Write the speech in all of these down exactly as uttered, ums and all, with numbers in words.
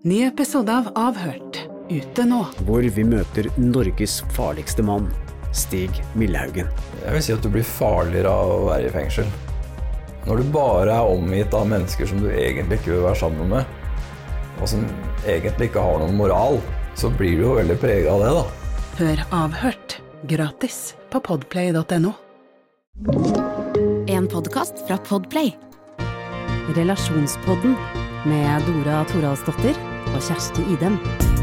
Ny episode av Avhørt, ute nå. Hvor vi møter Norges farligste mann, Stig Millhaugen. Jeg vil si at du blir farligere av å være i fengsel. Når du bare er omgitt av mennesker som du egentlig ikke vil være sammen med, og som egentlig ikke har noen moral, så blir du jo veldig preget av det da. Hør Avhørt, gratis på podplay punktum no. En podcast fra Podplay. Relasjonspodden med Dora Toralsdottir og Kjersti Idem.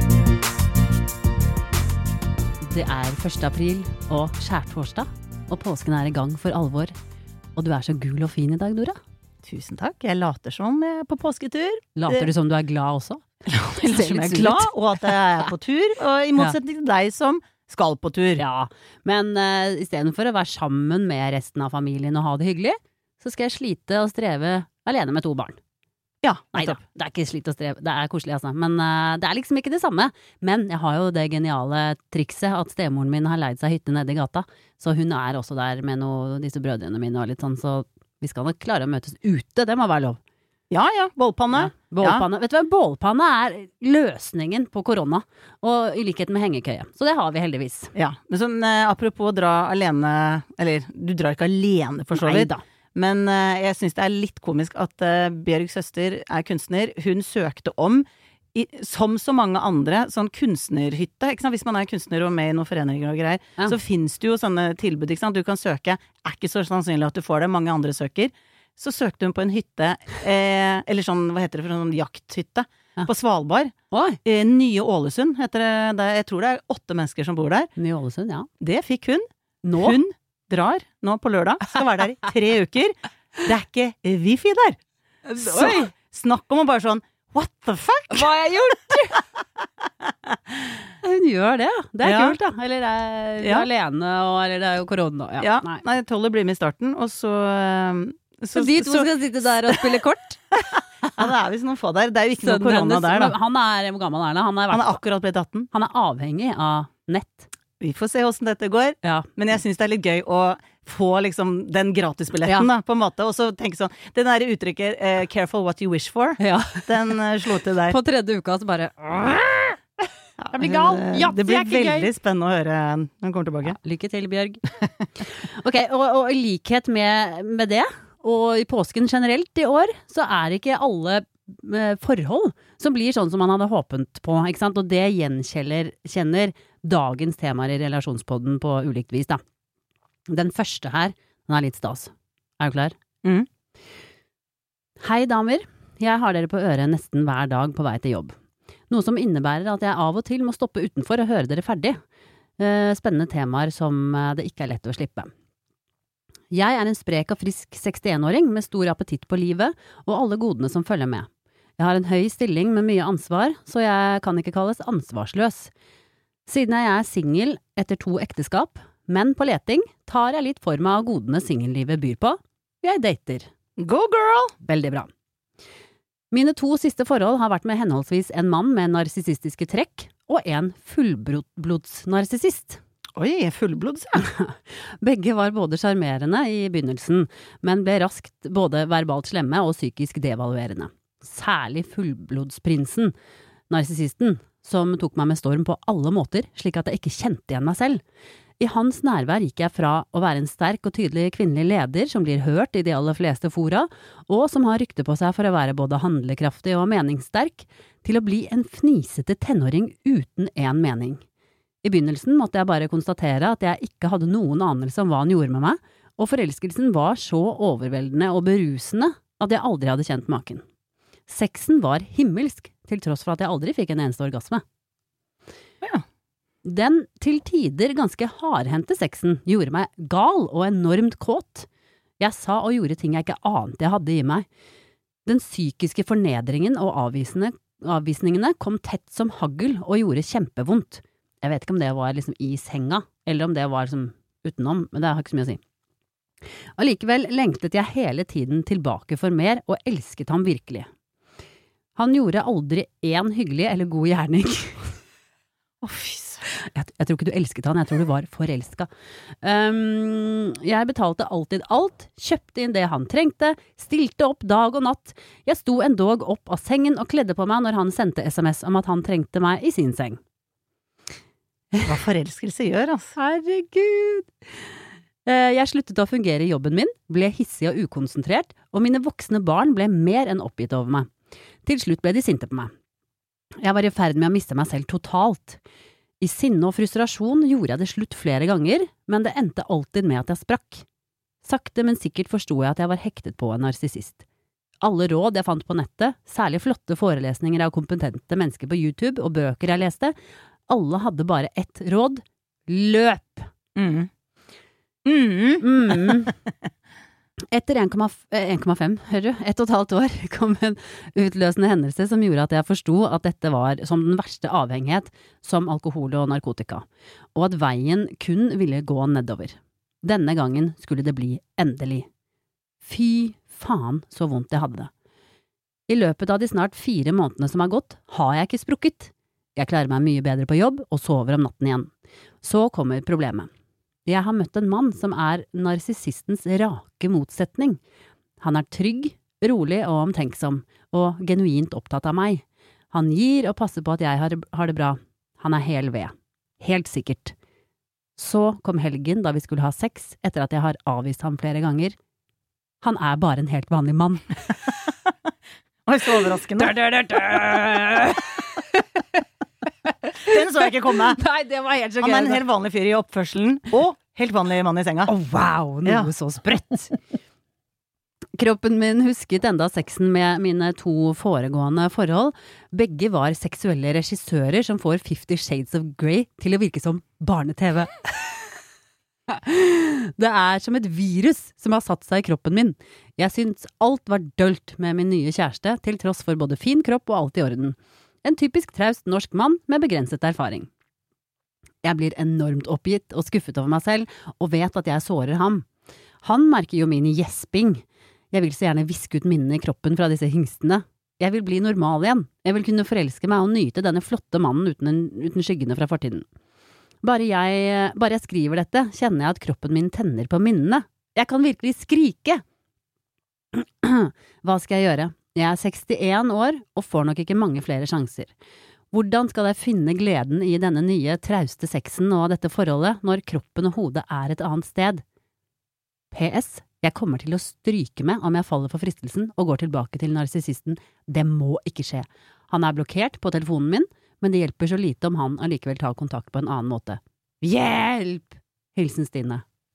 Det er første april og skjærtorsdag, og påsken er i gang for alvor. Og du er så gul og fin i dag, Dora. Tusen takk. Jeg later som jeg er på påsketur. Later du som du er glad også? Jeg later som jeg er glad, og at jeg er på tur, og i motsetning til deg som skal på tur. Ja, men uh, i stedet for å være sammen med resten av familien og ha det hyggelig, så skal jeg slite og streve alene med to barn. Ja, Neida, det er ikke slitt å streve, det er koselig altså, men uh, det er liksom ikke det samme. Men jeg har jo det geniale trikset at stemoren min har leid seg hytte nede i gata, så hun er også der med noe, disse brødrene mine og litt sånn, så vi skal nok klare å møtes ute, det må være lov. Ja, ja, bålpanne. Ja, bålpanne. Ja. Vet du hva, bålpanne er løsningen på korona, og i likhet med hengekøye, så det har vi heldigvis. Ja, men sånn, eh, apropos å dra alene, eller du drar ikke alene for så vidt. Neida. Men uh, jeg synes det er litt komisk at uh, Bjørgs søster er kunstner. Hun søkte om, i, som så mange andre, sånn kunstnerhytte. Ikke sant? Hvis man er kunstner og med i noen foreninger og greier, ja. Så finnes det jo sånne tilbud. Ikke sant? Du kan søke, er ikke så sannsynlig at du får det, mange andre søker. Så søkte hun på en hytte, eh, eller sånn, hva heter det for en sånn jakthytte, ja. På Svalbard. Eh, Nye Ålesund heter det, det. Jeg tror det er åtte mennesker som bor der. Nye Ålesund, ja. Det fikk hun. Nå? Hun drar nå på lørdag, skal være der i tre uker. Det er ikke wifi der. Så snakk om å bare sånn, what the fuck? Hva har jeg gjort? Hun gjør det, det er ja. Kult da. Eller er du ja. Alene, og, eller det er jo korona. Ja, ja. Nei. Nei, Tolle blir med i starten, og så... så så de to så, skal sitte der og spille kort? Ja, det er visst noen få der. Det er jo ikke noe korona der da. Han er, hvor gammel er han? Han er, han er akkurat blitt atten. Han er avhengig av nett. Vi får se hvordan dette går, ja. Men jeg synes det er litt gøy å få liksom den gratisbilletten ja. Da, på en måte, og så tenke sånn, den der uttrykket uh, careful what you wish for, ja. Den uh, slo til deg. På tredje uka så bare jeg blir gal, ja, det blir veldig gøy. Spennende å høre når han kommer tilbake. Ja, lykke til, Bjørg. Ok, og, og i likhet med, med det, og i påsken generelt i år, så er ikke alle forhold som blir sånn som man hadde håpet på, ikke sant? Og det gjenkjenner kjenner dagens temaer i relasjonspodden på ulikt vis da. Den første her, den er litt stas. Er du klar? Mm. Hei damer, jeg har dere på øret nesten hver dag på vei til jobb. Noe som innebærer at jeg av og til må stoppe utenfor og høre dere ferdig. Spennende temaer som det ikke er lett å slippe. Jeg er en sprek og frisk sekstienåring med stor appetitt på livet og alle godene som følger med. Jeg har en høy stilling med mye ansvar, så jeg kan ikke kalles ansvarsløs. Siden jeg er singel etter to ekteskap, men på leting, tar jeg litt for meg av godene singellivet byr på. Jeg dater. Go girl! Veldig bra. Mine to siste forhold har vært med henholdsvis en mann med narsissistiske trekk og en fullblodsnarsissist. Oi, fullblods, ja. Begge var både charmerende i begynnelsen, men ble raskt både verbalt slemme og psykisk devaluerende. Særlig fullblodsprinsen, narsissisten, som tok meg med storm på alle måter, slik at jeg ikke kjente igjen meg selv. I hans nærvær gikk jeg fra å være en sterk og tydelig kvinnelig leder som blir hørt i de aller fleste fora, og som har rykte på seg for å være både handlekraftig og meningssterk, til å bli en fnisete tenåring uten en mening. I begynnelsen måtte jeg bare konstatere at jeg ikke hadde noen anelse om hva han gjorde med meg, og forelskelsen var så overveldende og berusende at jeg aldri hadde kjent maken. Sexen var himmelsk, til tross for at jeg aldri fikk en eneste orgasme. Ja. Den til tider ganske hardhendte sexen gjorde meg gal og enormt kåt. Jeg sa og gjorde ting jeg ikke ante jeg hadde i meg. Den psykiske fornedringen og avvisningene kom tett som hagl og gjorde kjempevondt. Jeg vet ikke om det var liksom i senga, eller om det var liksom utenom, men det har ikke så mye å si. Allikevel lengtet jeg hele tiden tilbake for mer, og elsket ham virkelig. Han gjorde aldri en hyggelig eller god gjerning. Oh, Jeg, jeg tror ikke du elsket han, jeg tror du var forelsket. Um, jeg betalte alltid alt, kjøpte inn det han trengte, stilte opp dag og natt. Jeg sto endog opp av sengen og kledde på meg når han sendte sms om at han trengte meg i sin seng. Hva forelskelse gjør, altså. Herregud! Jeg sluttet å fungere i jobben min, ble hissig og ukonsentrert, og mine voksne barn ble mer enn oppgitt over meg. Til slutt ble de sinte på meg. Jeg var i ferd med å miste meg selv totalt. I sinne og frustrasjon gjorde jeg det slutt flere ganger, men det endte alltid med at jeg sprakk. Sakte, men sikkert forstod jeg at jeg var hektet på en narsissist. Alle råd jeg fant på nettet, særlig flotte forelesninger av kompetente mennesker på YouTube og bøker jeg leste, alle hadde bare ett råd – løp! Mm. Mm. Mm. Etter en komma fem, hører du, ett og et halvt år kom en utløsende hendelse som gjorde at jeg forstod at dette var som den verste avhengighet som alkohol og narkotika, og at veien kun ville gå nedover. Denne gangen skulle det bli endelig. Fy faen så vondt jeg hadde det. I løpet av de snart fire månedene som har gått, har jeg ikke sprukket. Jeg klarer meg mye bedre på jobb og sover om natten igjen. Så kommer problemet. Jeg har møtt en mann som er narsissistens rake motsetning. Han er trygg, rolig og omtenksom, og genuint opptatt av meg. Han gir og passer på at jeg har, har det bra. Han er hel ved. Helt sikkert. Så kom helgen da vi skulle ha sex, etter at jeg har avvist ham flere ganger. Han er bare en helt vanlig mann. Oi, så overraskende. Den så jeg ikke komme. Nei, det var helt så Han er en helt vanlig fyr i oppførselen, og helt vanlig mann i senga. Å, oh, wow, noe Ja. så sprøtt. Kroppen min husket enda sexen med mine to foregående forhold. Begge var seksuelle regissører som får Fifty Shades of Grey til å virke som barne-tv. Det er som et virus som har satt seg i kroppen min. Jeg syns alt var dølt med min nye kjæreste, til tross for både fin kropp og alt i orden. En typisk traust norsk mann med begrenset erfaring. Jeg blir enormt oppgitt og skuffet over meg selv, og vet at jeg sårer ham. Han merker jo min gjesping. Jeg vil så gjerne viske ut minnene i kroppen fra disse hingstene. Jeg vil bli normal igjen. Jeg vil kunne forelske meg og nyte denne flotte mannen uten, en, uten skyggene fra fortiden. Bare jeg, bare jeg skriver dette, kjenner jeg at kroppen min tenner på minnene. Jeg kan virkelig skrike! Hva skal jeg gjøre? Jeg er sekstien år og får nok ikke mange flere sjanser. Hvordan skal jeg finne gleden i denne nye trauste sexen og dette forholdet når kroppen og hodet er et annet sted? P S. Jeg kommer til å stryke med om jeg faller for fristelsen og går tilbake til narsissisten. Det må ikke skje. Han er blokkert på telefonen min, men det hjelper så lite om han allikevel tar kontakt på en annen måte. Hjelp! Hilsen Stine.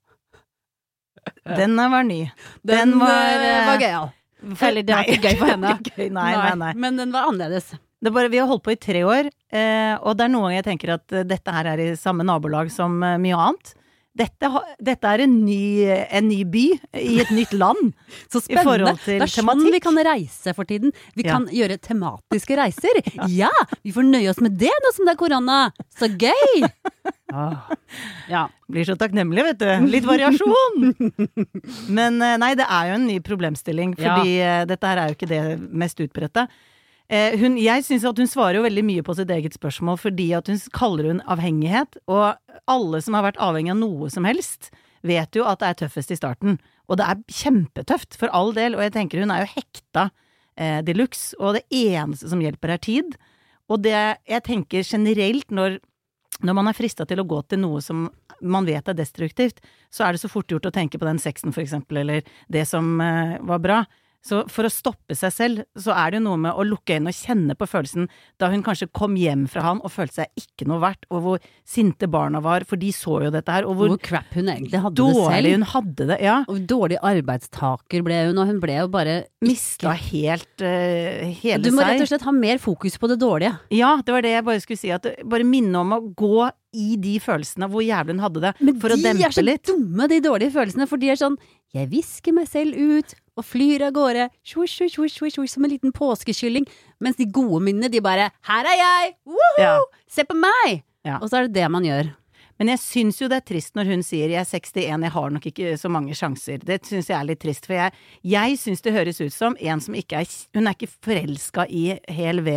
Den var ny. Den, Den var, var, eh, var gøyal. Eller det var ikke gøy for henne. Gøy, nei, nei, nei. Men den var annerledes. Det er bare, vi har holdt på i tre år, eh, og det er noen ganger jeg tenker at eh, dette her er i samme nabolag som eh, mye annet. Dette, ha, dette er en ny, en ny by i et nytt land. Så I forhold spennende. til Det er sånn tematikk. vi kan reise for tiden. Vi Ja. kan gjøre tematiske reiser. Ja, vi får nøye oss med det nå som det er korona. Så gøy! Ah. Ja. Blir så takknemlig, vet du. Litt variasjon! Men eh, nei, det er jo en ny problemstilling, fordi eh, dette her er jo ikke det mest utbredte. Eh, hun, jeg synes at hun svarer jo veldig mye på sitt eget spørsmål, fordi at hun kaller hun avhengighet, og alle som har vært avhengig av noe som helst, vet jo at det er tøffest i starten. Og det er kjempetøft, for all del, og jeg tenker hun er jo hekta eh, de luxe, og det eneste som hjelper er tid. Og det, jeg tenker generelt, når, når man er fristet til å gå til noe som man vet er destruktivt, så er det så fort gjort å tenke på den sexen for eksempel, eller det som eh, var bra. Så for å stoppe seg selv, så er det jo noe med å lukke øynene og kjenne på følelsen da hun kanskje kom hjem fra han og følte seg ikke noe verdt, og hvor sinte barna var, for de så jo dette her, og hvor, Hvor crap hun egentlig hadde det dårlig selv. hun hadde det, ja. Og dårlig arbeidstaker ble hun, og hun ble jo bare Mista helt uh, hele Du må seg. rett og slett ha mer fokus på det dårlige. Ja, det var det jeg bare skulle si, at det, bare minne om å gå i de følelsene hvor jævlig hun hadde det, Men for å de dempe er så litt. dumme, de dårlige følelsene, for de er sånn, jeg visker meg selv ut, og flyr av gårde, swish, swish, swish, swish, swish, som en liten påskekylling, mens de gode minnene, de bare, her er jeg, woohoo, Ja. se på meg! Ja. Og så er det det man gjør. Men jeg syns jo det er trist når hun sier jeg er sekstien, jeg har nok ikke så mange sjanser. Det syns jeg er litt trist, for jeg, jeg syns det høres ut som en som ikke er, hun er ikke forelsket i hel ved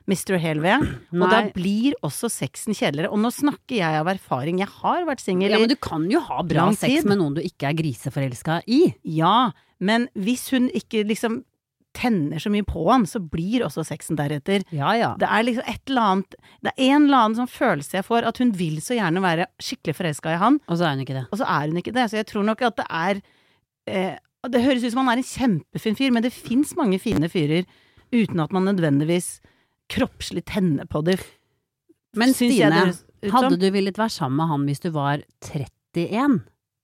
mister Helve, og da blir også sexen kjedeligere. Og nå snakker jeg av erfaring, jeg har vært single Ja, men du kan jo ha bra sex med noen du ikke er griseforelsket i. Ja, men hvis hun ikke liksom tenner så mye på han, så blir også sexen deretter. Ja, ja. Det er liksom et eller annet, det er en eller annen sånn følelse jeg får, at hun vil så gjerne være skikkelig forelsket i han. Og så er hun ikke det. Og så er hun ikke det. Så jeg tror nok at det er, eh, det høres ut som han er en kjempefin fyr, men det finnes mange fine fyrer, uten at man nødvendigvis kroppslig tenner på det. Men Stine, hadde du villet være sammen med han hvis du var trettien?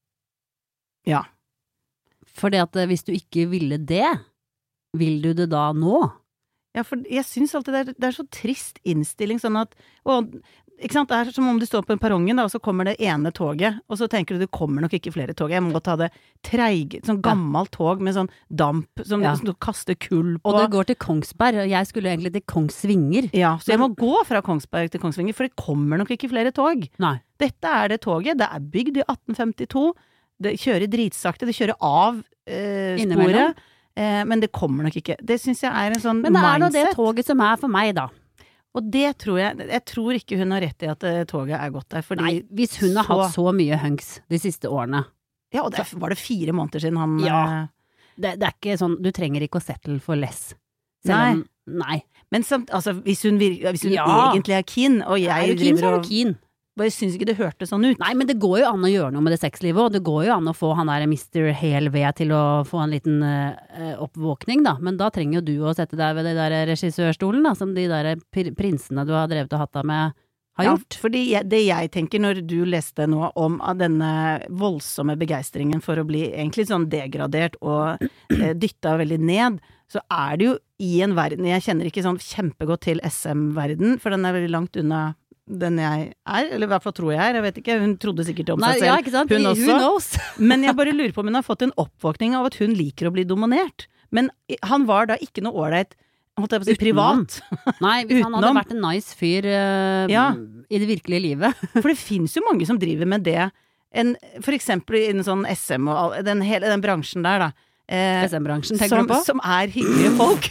Ja. Fordi at hvis du ikke ville det, vil du det da nå? Ja, for jeg synes alltid det er, det er så trist innstilling, sånn at, og, ikke sant, det er som om du står på en perrongen da, og så kommer det ene toget, og så tenker du, det kommer nok ikke flere tog, jeg må ta det treige, sånn gammelt tog med sånn damp, som, ja. som du kaster kull på. Og det går til Kongsberg, og jeg skulle egentlig til Kongsvinger. Ja, så jeg må gå fra Kongsberg til Kongsvinger, for det kommer nok ikke flere tog. Nei. Dette er det toget, det er bygd i atten femtito, det kjører dritsakte, det kjører av eh, sporet, Eh, men det kommer nok ikke. Det synes jeg er en sånn mindset. Men det er nå det toget som er for meg da. Og det tror jeg, jeg tror ikke hun har rett i at toget er gått der, fordi... Nei, hvis hun har så... hatt så mye hunks de siste årene. Ja, og det var det fire måneder siden han... Ja, det, det er ikke sånn, du trenger ikke å settle for less. Selv nei. Om, nei. Men samt, altså, hvis hun, vir, hvis hun ja. egentlig er keen, og jeg er du keen, så er du keen. Bare synes ikke det hørte sånn ut. Nei, men det går jo an å gjøre noe med det sexlivet, og det går jo an å få han der mister Helve til å få en liten uh, oppvåkning, da. Men da trenger jo du å sette deg ved de der regissørstolen, da, som de der prinsene du har drevet og hatt deg med har gjort. Ja, fordi jeg, det jeg tenker når du leste nå om av denne voldsomme begeistringen for å bli egentlig sånn degradert og uh, dyttet veldig ned, så er det jo i en verden, jeg kjenner ikke sånn kjempegodt til S M-verden, for den er veldig langt unna den jeg er, eller i hvert fall tror jeg er, jeg vet ikke, hun trodde sikkert om seg selv, ja, ikke sant? hun også, Who knows? Men jeg bare lurer på om hun har fått en oppvåkning av at hun liker å bli dominert, men han var da ikke noe ålreit, holdt jeg på å si, privat. Nei, hvis han hadde vært en nice fyr uh, ja. i det virkelige livet. For det finnes jo mange som driver med det, en, for eksempel i en sånn S M og den, hele den bransjen der da, eh, S M-bransjen, tenker som, du på? Som er hyggelige folk.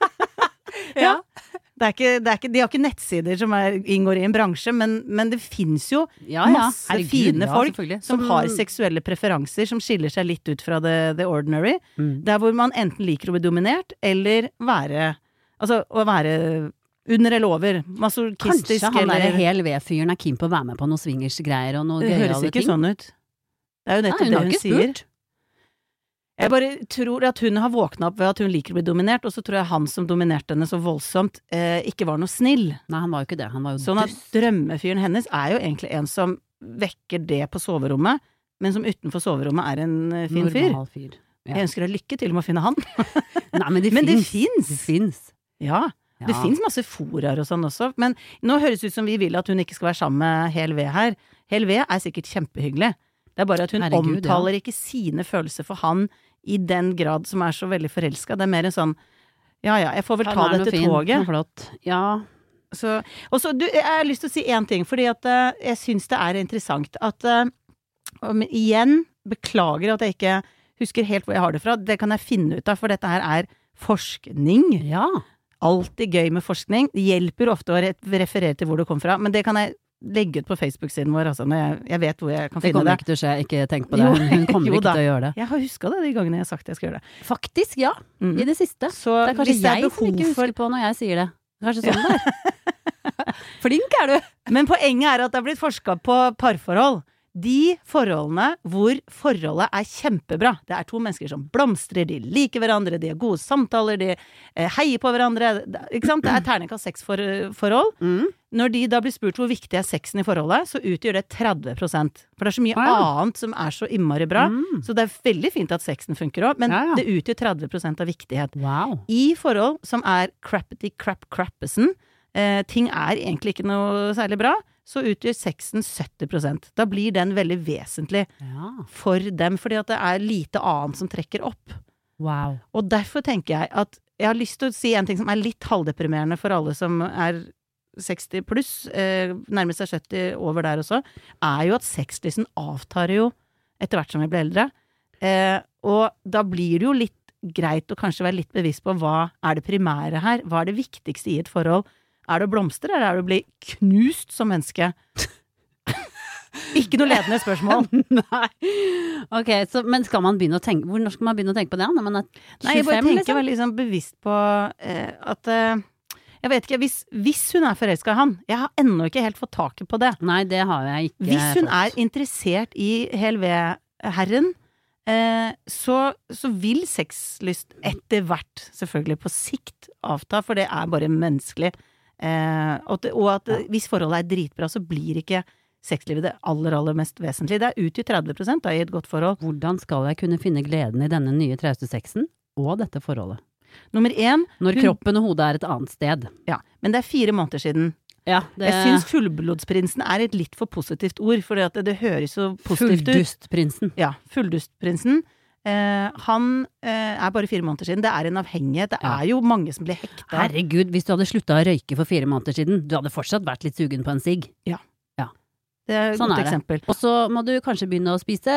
Ja. Det er ikke, det er ikke, de har ikke nettsider som er, inngår i en bransje, men, men det finnes jo ja, ja. masse Herregud, fine ja, folk som, som har seksuelle preferanser, som skiller seg litt ut fra the, the ordinary, mm. der hvor man enten liker å bli dominert, eller være, altså å være under eller over, masochistisk. Kanskje han eller... der Helve-fyren er keen på å være med på noen swingersgreier og noe gøyale ting. Det høres ikke ting. Sånn ut. Det er jo nettopp Nei, det hun, hun sier. Spurt. Jeg bare tror at hun har våknet opp ved at hun liker å bli dominert, og så tror jeg han som dominerte henne så voldsomt, eh, ikke var noe snill. Nei, han var jo ikke det. Han var jo sånn at drømmefyren hennes er jo egentlig en som vekker det på soverommet, men som utenfor soverommet er en uh, fin fyr. fyr. Ja. Jeg ønsker deg lykke til med å finne han. Nei, men det men fins. Det fins. Ja, ja, det fins masse foraer og sånn også, men nå høres det ut som vi vil at hun ikke skal være sammen med Helve her. Helve er sikkert kjempehyggelig. Det er bare at hun Herregud, omtaler ja. ikke sine følelser for han i den grad som er så veldig forelsket. Det er mer en sånn, ja ja, jeg får vel ta dette fin, toget. Flott. Ja. Så, og så, du, jeg har lyst til å si en ting, fordi at uh, jeg synes det er interessant at, uh, men igjen, beklager at jeg ikke husker helt hvor jeg har det fra, det kan jeg finne ut av, for dette her er forskning. Ja. Alltid gøy med forskning. Det hjelper ofte å referere til hvor det kom fra, men det kan jeg legge ut på Facebook-siden vår, altså, når jeg, jeg vet hvor jeg kan finne det. Det kommer ikke til å skje, ikke tenk på det. Hun, hun kommer ikke til å gjøre det. Jeg har husket det de gangene jeg har sagt jeg skal gjøre det. Faktisk, ja. Mm. I det siste. Så det er kanskje jeg som ikke husker for... på når jeg sier det. Kanskje sånn ja. der. Flink er du! Men poenget er at det har blitt forsket på parforhold. De forholdene hvor forholdet er kjempebra. Det er to mennesker som blomstrer, de liker hverandre, de har gode samtaler, de eh, heier på hverandre. Ikke sant? Det er terningkast seks for, forhold. Mm. Når de da blir spurt hvor viktig er sexen i forholdet, så utgjør det tretti prosent. For det er så mye ah, ja. annet som er så innmari bra. Mm. Så det er veldig fint at sexen funker også, men ja, ja. det utgjør tretti prosent av viktighet. Wow. I forhold som er crappity crap crappesen, eh, ting er egentlig ikke noe særlig bra, så utgjør sexen sytti prosent. Da blir den veldig vesentlig ja. for dem, fordi at det er lite annet som trekker opp. Wow. Og derfor tenker jeg at jeg har lyst til å si en ting som er litt halvdeprimerende for alle som er seksti pluss, eh, nærmest seg sytti over der også, er jo at sexlysten avtar jo etter hvert som vi blir eldre. Eh, og da blir det jo litt greit å kanskje være litt bevisst på hva er det primære her, hva er det viktigste i et forhold. Er det å blomstre, eller er det å bli knust som menneske? Ikke noe ledende spørsmål. Nei. Ok, så, men skal man begynne å tenke, hvor skal man begynne å tenke på det når man er tjuefem? Nei, jeg bare tenker liksom? veldig sånn bevisst på eh, at eh, jeg vet ikke, hvis, hvis hun er forelsket i han, jeg har ennå ikke helt fått taket på det. Nei, det har jeg ikke Hvis hun fått. er interessert i Helve-herren, eh, så, så vil sexlyst etter hvert, selvfølgelig på sikt, avta, for det er bare menneskelig. Eh, og, at, og at Ja. hvis forholdet er dritbra, så blir ikke sexlivet det aller, aller mest vesentlige. Det er ut til tretti prosent da, i et godt forhold. Hvordan skal jeg kunne finne gleden i denne nye trauste sexen og dette forholdet? Nummer én, Når hun- kroppen og hodet er et annet sted. ja, men det er fire måneder siden. Ja, det Jeg syns fullblodsprinsen er et litt for positivt ord, for det, det høres så positivt ut. Fulldustprinsen. Ja, fulldustprinsen. Eh, han eh, er bare fire måneder siden. Det er en avhengighet. Det Ja. er jo mange som blir hekta. Herregud, hvis du hadde slutta å røyke for fire måneder siden, du hadde fortsatt vært litt sugen på en sigg. Det er et Sånn godt er det. eksempel. Og så må du kanskje begynne å spise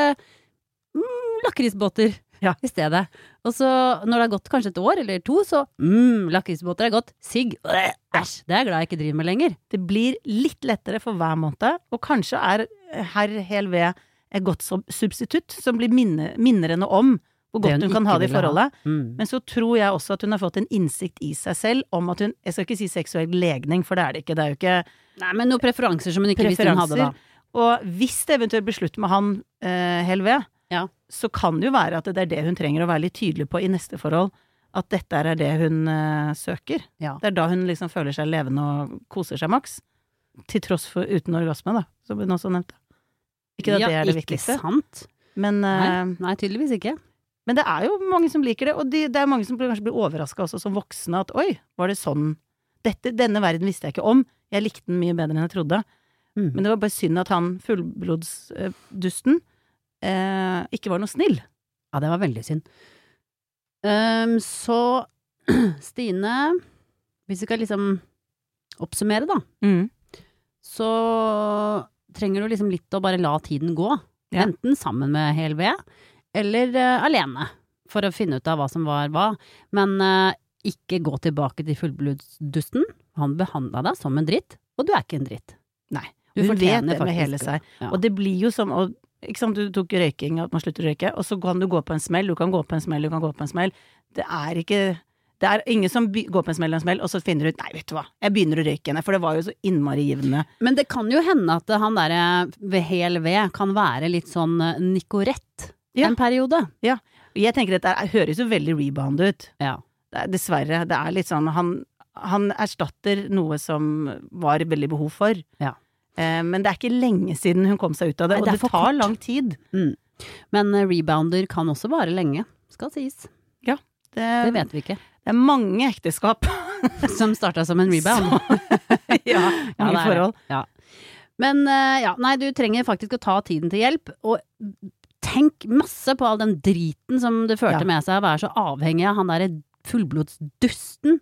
mm, lakrisbåter Ja. i stedet. Og så når det har gått kanskje et år eller to, så mm, lakrisbåter er godt. Sigg, øh, æsj, det er jeg glad jeg ikke driver med lenger. Det blir litt lettere for hver måned, og kanskje er herr Hel Ved et godt sub- substitutt som blir minne, minner henne om hvor Det godt hun hun kan ikke ha det i ville ha. forholdet. Mm. Men så tror jeg også at hun har fått en innsikt i seg selv om at hun, jeg skal ikke si seksuell legning, for det er det ikke, det er jo ikke Nei, men noen preferanser som hun ikke visste hun hadde da. Og hvis det eventuelt blir slutt med han eh, Hel Ved, Ja. så kan det jo være at det er det hun trenger å være litt tydelig på i neste forhold. At dette er det hun eh, søker. Ja. Det er da hun liksom føler seg levende og koser seg maks. Til tross for uten orgasme, da, som hun også nevnte. Ikke at ja, det er det ikke viktigste, sant? men, eh, Nei, nei, tydeligvis ikke. men det er jo mange som liker det, og de, det er mange som blir- kanskje blir overraska også som voksne, at oi, var det sånn? Dette, denne verden visste jeg ikke om. Jeg likte den mye bedre enn jeg trodde. Mm. Men det var bare synd at han fullblodsdusten eh, ikke var noe snill. Ja, det var veldig synd. Ehm, så Stine, hvis vi skal liksom oppsummere da, så trenger du liksom litt å bare la tiden gå. Ja. Enten sammen med Hel Ved, eller eh, alene, for å finne ut av hva som var hva. Men eh, ikke gå tilbake til fullblodsdusten. Han behandla deg som en dritt, og du er ikke en dritt. Nei. Du Hun vet fortjener det med faktisk hele det. seg. Ja. Og det blir jo som og, ikke sant, du tok røyking, at man slutter å røyke, og så kan du gå på en smell, du kan gå på en smell, du kan gå på en smell. Det er ikke Det er ingen som by, går på en smell og en smell, og så finner du ut nei, vet du hva, jeg begynner å røyke henne, for det var jo så innmari givende. Men det kan jo hende at han der ved Hel Ved kan være litt sånn eh, Nicorette Ja. en periode. Ja. Jeg tenker dette er, høres jo veldig rebound ut. Ja. Det er, dessverre. Det er litt sånn han, han erstatter noe som var veldig behov for. Ja. Eh, men det er ikke lenge siden hun kom seg ut av det, Nei, og det er det, for tar kort. lang tid. Mm. Men eh, rebounder kan også vare lenge, skal sies. Det, Det vet vi ikke. det er mange ekteskap. Som starta som en rebound. ja, Ja, mange det er forhold. det. Ja. Men eh, ja, nei, du trenger faktisk å ta tiden til hjelp, og tenk masse på all den driten som det førte Ja. med seg å være så avhengig av han derre fullblodsdusten.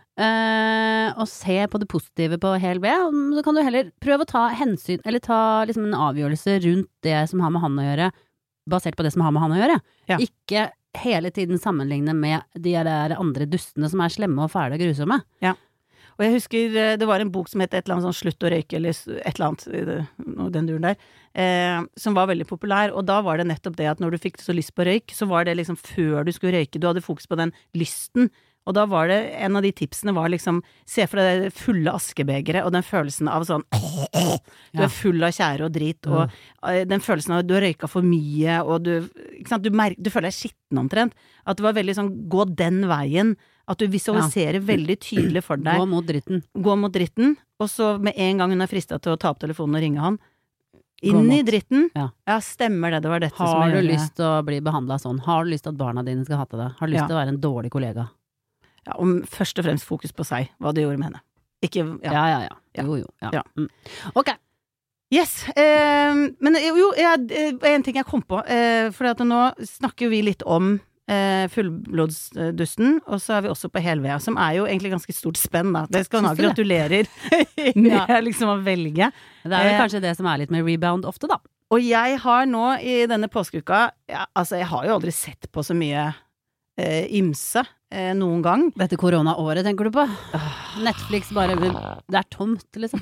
Eh, og se på det positive på Hel Ved. Så kan du heller prøve å ta hensyn, eller ta liksom en avgjørelse rundt det som har med han å gjøre, basert på det som har med han å gjøre. Ja. Ikke hele tiden sammenligne med de der andre dustene som er slemme og fæle og grusomme. Og jeg husker eh, det var en bok som het et eller annet sånn Slutt å røyke, eller s- et eller annet, i det- noe den duren der, eh, som var veldig populær, og da var det nettopp det at når du fikk så lyst på røyk, så var det liksom før du skulle røyke, du hadde fokus på den lysten, og da var det, en av de tipsene var liksom, se for deg det fulle askebegeret, og den følelsen av sånn, du Ja. er full av kjære og drit, og eh, den følelsen av at du har røyka for mye, og du, ikke sant, du, merker, du føler deg skitten omtrent, at det var veldig sånn, gå den veien, at du visualiserer veldig tydelig for deg, Gå mot dritten. gå mot dritten, og så med en gang hun er fristet til å ta opp telefonen og ringe han, Gå inn i mot. dritten, Ja. ja, stemmer det, det var dette som Har jeg du gjorde. lyst til å bli behandla sånn? Har du lyst til at barna dine skal hate deg? Har du lyst Ja. til å være en dårlig kollega? Ja, om først og fremst fokus på seg, hva det gjorde med henne. Ikke, ja. Ja, ja, ja. Ja. Jo, jo. Ja. Ja. Mm. Ok. Yes, eh, men jo, jo jeg, eh, en ting jeg kom på, eh, for at nå snakker vi litt om eh, fullblodsdusten, og så er vi også på Hel Ved, som er jo egentlig ganske stort spenn, da. Det skal hun ha, Syns du det? gratulerer med Ja. liksom å velge. Det er vel Eh, kanskje det som er litt med rebound ofte, da. Og jeg har nå i denne påskeuka, ja, altså jeg har jo aldri sett på så mye eh, ymse eh, noen gang. Dette koronaåret, tenker du på? Netflix bare, det er tomt, liksom.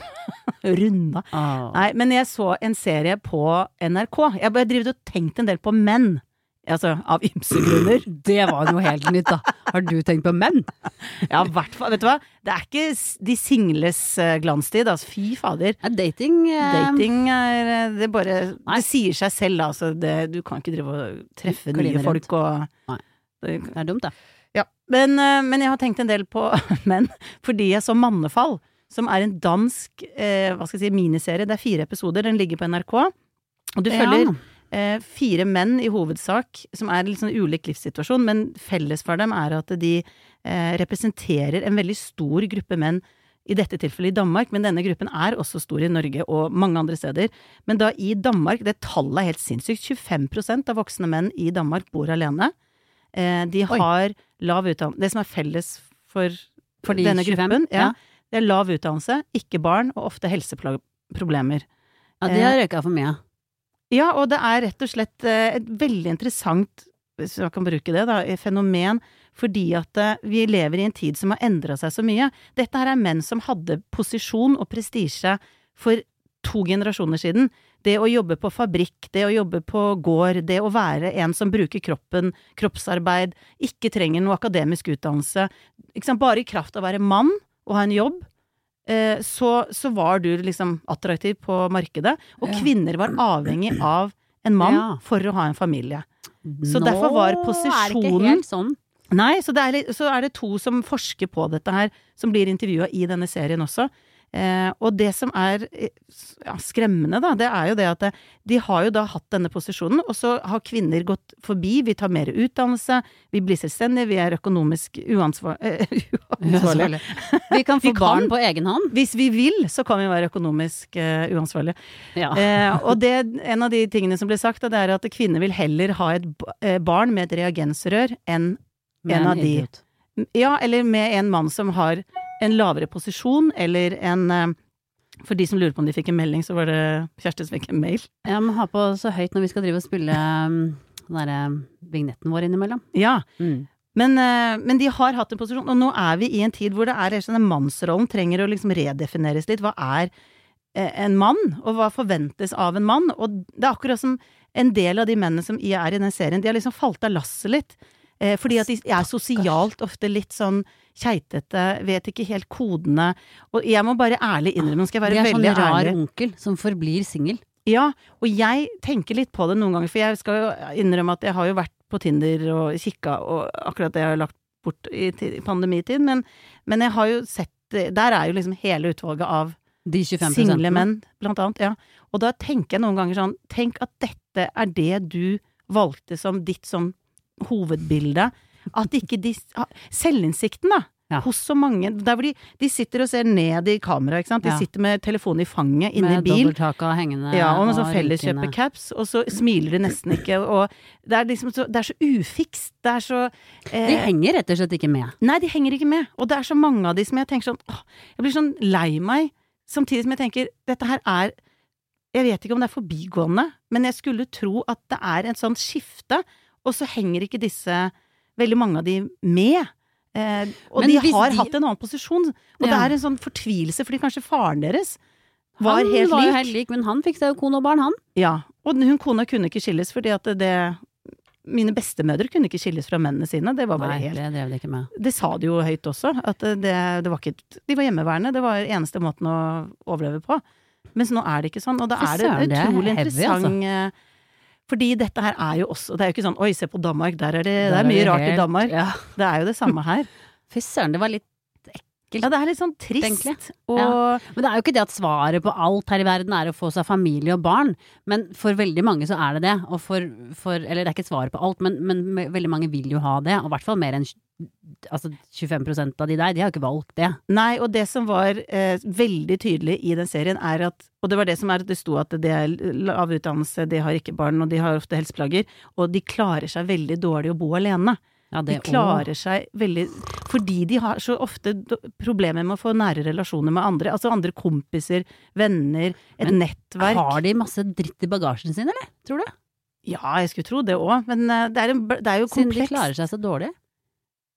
Runda. Ah. Nei, men jeg så en serie på N R K. Jeg bare drivet og tenkt en del på menn. Altså, av ymse grunner. Det var noe helt nytt, da. Har du tenkt på menn? Ja, i hvert fall. Vet du hva? Det er ikke s- de singles eh, glanstid, altså. Fy fader. Er dating eh, Dating er eh, Det bare Nei. Det sier seg selv, altså. Det, du kan ikke drive og treffe Kline nye folk og Nei. det, Det er dumt, da. Ja. Men, eh, men jeg har tenkt en del på menn, fordi jeg så Mannefall, som er en dansk eh, hva skal jeg si, miniserie. Det er fire episoder. Den ligger på N R K. Og du Ja. følger Eh, fire menn i hovedsak, som er en litt sånn ulik livssituasjon, men felles for dem er at de eh, representerer en veldig stor gruppe menn, i dette tilfellet i Danmark, men denne gruppen er også stor i Norge og mange andre steder. Men da i Danmark, det tallet er helt sinnssykt, tjuefem prosent av voksne menn i Danmark bor alene. Eh, de Oi. har lav utdannelse. Det som er felles for, For de denne tjuefem, gruppen, ja, ja. det er lav utdannelse, ikke barn, og ofte helseproblemer. Ja, det har røyka for mye. Ja, og det er rett og slett eh, et veldig interessant, hvis jeg kan bruke det da, fenomen, fordi at eh, vi lever i en tid som har endret seg så mye. Dette her er menn som hadde posisjon og prestisje for to generasjoner siden. Det å jobbe på fabrikk, det å jobbe på gård, det å være en som bruker kroppen, kroppsarbeid, ikke trenger noe akademisk utdannelse, ikke sant, bare i kraft av å være mann og ha en jobb, eh, så, så var du liksom attraktiv på markedet, og Ja. kvinner var avhengig av en mann Ja. for å ha en familie. Så Nå derfor var er det posisjonen ikke helt sånn. Nei, så, det er, litt- så er det to som forsker på dette her, som blir intervjuet i denne serien også. Eh, og det som er eh, s- ja, skremmende, da, det er jo det at det, de har jo da hatt denne posisjonen, og så har kvinner gått forbi, vi tar mer utdannelse, vi blir selvstendige, vi er økonomisk uansvar, eh, uansvarlige. Vi kan få Vi kan. barn på egen hånd. Hvis vi vil, så kan vi være økonomisk eh, uansvarlige. Ja. Eh, og det, en av de tingene som ble sagt, det er at kvinner vil heller ha et ba- eh, barn med et reagensrør enn Med en av de. idiot. Ja, eller med en mann som har en lavere posisjon, eller en eh, For de som lurer på om de fikk en melding, så var det Kjersti som fikk en mail. Jeg må ha på så høyt når vi skal drive og spille um, den derre vignetten vår innimellom. Ja, Mm. men, eh, men de har hatt en posisjon, og nå er vi i en tid hvor det er sånn, mannsrollen trenger å liksom redefineres litt. Hva er eh, en mann, og hva forventes av en mann? Og det er akkurat som en del av de mennene som er i den serien, de har liksom falt av lasset litt. Eh, fordi at de er sosialt ofte litt sånn keitete, vet ikke helt kodene. Og jeg må bare ærlig innrømme, nå skal jeg Det være er sånn veldig rar ærlig. onkel som forblir singel. Ja, og jeg tenker litt på det noen ganger, for jeg skal jo innrømme at jeg har jo vært på Tinder og kikka, og akkurat det har jeg lagt bort i, ti- i pandemitid, men, men jeg har jo sett, der er jo liksom hele utvalget av De tjuefem single prosentene. menn, blant annet, ja. Og da tenker jeg noen ganger sånn, tenk at dette er det du valgte som ditt sånn hovedbilde, at ikke de, selvinnsikten da, Ja. hos så mange, der hvor de, de sitter og ser ned i kamera, ikke sant? De Ja. sitter med telefonen i fanget, inne i Med bil, dobbelthaka hengende. ja, og med sånn rynkende. felleskjøpecaps, og så smiler de nesten ikke, og det er liksom så, det er så ufikst, det er så eh, De henger rett og slett ikke med. Nei, de henger ikke med, og det er så mange av de som jeg tenker sånn, åh, jeg blir sånn lei meg, samtidig som jeg tenker, dette her er, jeg vet ikke om det er forbigående, men jeg skulle tro at det er en sånn skifte, og så henger ikke disse, veldig mange av de med. Eh, og Men de hvis har de- hatt en annen posisjon, og det Ja. er en sånn fortvilelse, fordi kanskje faren deres var Han helt var jo lik. helt lik, men han fikk seg jo kone og barn, han. Ja, og hun kona kunne ikke skilles, fordi at det, mine bestemødre kunne ikke skilles fra mennene sine, det var bare Nei, helt, det drev de ikke med. det sa de jo høyt også, at det, det var ikke, de var hjemmeværende, det var eneste måten å overleve på. Mens nå er det ikke sånn, og da Fy er det søren, det er utrolig heavy, interessant, eh, fordi dette her er jo også, det er jo ikke sånn, oi, se på Danmark, der er det, det Der er mye det rart i helt- Danmark. Ja. Det er jo det samme her. Fy søren, det var litt Ja, det er litt sånn trist, Egentlig. og Ja. Men det er jo ikke det at svaret på alt her i verden er å få seg familie og barn, men for veldig mange så er det det, og for, for eller det er ikke svaret på alt, men, men veldig mange vil jo ha det, og i hvert fall mer enn altså tjuefem prosent av de der, de har jo ikke valgt det. Nei, og det som var eh, veldig tydelig i den serien er at, og det var det som er at det sto at det er lav utdannelse, de har ikke barn, og de har ofte helseplager, og de klarer seg veldig dårlig å bo alene. Ja, De det klarer seg veldig, fordi de har så ofte do- problemer med å få nære relasjoner med andre, altså andre kompiser, venner, et Men nettverk. Har de masse dritt i bagasjen sin, eller? Tror du? Ja, jeg skulle tro det også, men eh, det er, en, det er jo Siden de komplekst. klarer seg så dårlig.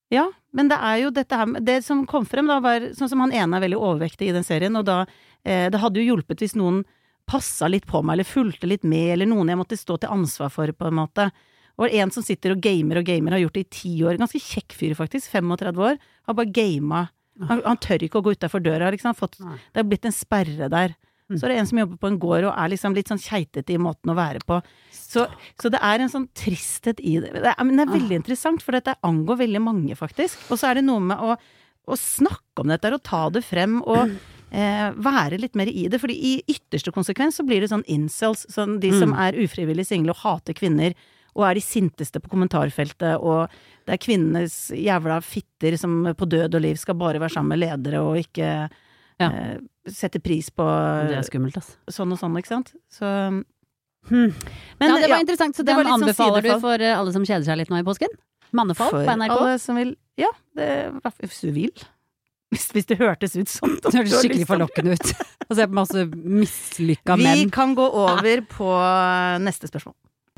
Ja, men det er jo dette her, det som kom frem da var, sånn som han ene er veldig overvektig i den serien, og da, eh, det hadde jo hjulpet hvis noen passet litt på meg, eller fulgte litt med, eller noen jeg måtte stå til ansvar for på en måte. Og en som sitter og gamer og gamer, har gjort det i ti år, ganske kjekk fyr faktisk, femogtredve år, har bare gamet, han, han tør ikke å gå utenfor døra, liksom, fått, det har blitt en sperre der. Så er det en som jobber på en gård og er liksom litt sånn keitete i måten å være på. Så, så det er en sånn tristhet i det. Det er, men det er veldig interessant, for dette angår veldig mange faktisk. Og så er det noe med å, å snakke om dette og ta det frem og eh, være litt mer i det. Fordi i ytterste konsekvens så blir det sånn incels, sånn de som er ufrivillig single og hater kvinner, og er de sinteste på kommentarfeltet, og det er kvinnenes jævla fitter som på død og liv skal bare være sammen med ledere og ikke ja. eh, sette pris på det er skummelt, altså. Sånn og sånn, ikke sant? Så hmm. Men, ja, det var ja, interessant, så den anbefaler sånn du for alle som kjeder seg litt nå i påsken? Mannefall på N R K? For alle som vil, ja, det, hvis du vil. Hvis, hvis det hørtes ut sånn. Det hørtes skikkelig forlokkende ut. Og se på masse mislykka menn. Vi kan gå over på neste spørsmål.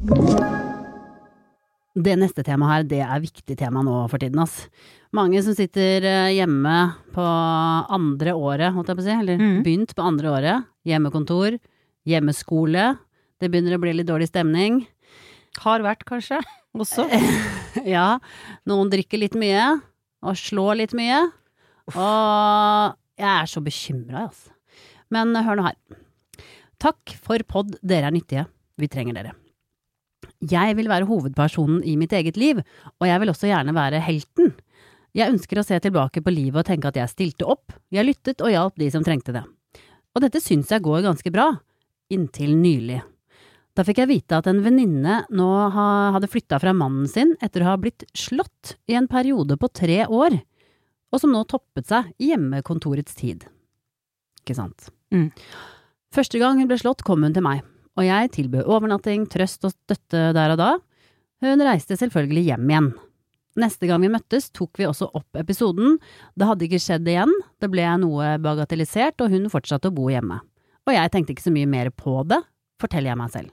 Det neste temaet her, det er viktig tema nå for tiden, ass. Mange som sitter hjemme på andre året, holdt jeg på å si, eller mm. begynt på andre året. Hjemmekontor, hjemmeskole. Det begynner å bli litt dårlig stemning. Har vært, kanskje, også. Ja, noen drikker litt mye, og slår litt mye. Og jeg er så bekymret, altså. Men hør nå her. Takk for podd, dere er nyttige. Vi trenger dere. Jeg vil være hovedpersonen i mitt eget liv, og jeg vil også gjerne være helten. Jeg ønsker å se tilbake på livet og tenke at jeg stilte opp, jeg lyttet og hjalp de som trengte det. Og dette syns jeg går ganske bra, inntil nylig. Da fikk jeg vite at en venninne nå hadde flyttet fra mannen sin etter å ha blitt slått i en periode på tre år, og som nå toppet seg i hjemmekontorets tid. Ikke sant? Mm. Første gang hun ble slått kom hun til meg. Og jeg tilbød overnatting, trøst og støtte der og da. Hun reiste selvfølgelig hjem igjen. Neste gang vi møttes tok vi også opp episoden. Det hadde ikke skjedd igjen, det ble noe bagatellisert, og hun fortsatte å bo hjemme. Og jeg tenkte ikke så mye mer på det, forteller jeg meg selv.